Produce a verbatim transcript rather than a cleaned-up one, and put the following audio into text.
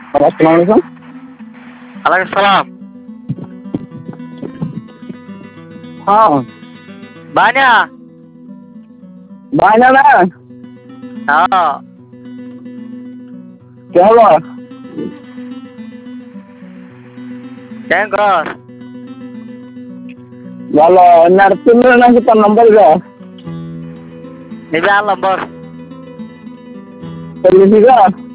আসসালামু আলাইকুম। ওয়ালাইকুম সালাম। হ্যাঁ বায়না। বায়না না হ্যাঁ। কে হলো? কেন কর? ভালো না তুমি নাকি তোর নম্বর গা নিবে আর নম্বর। লিখি গা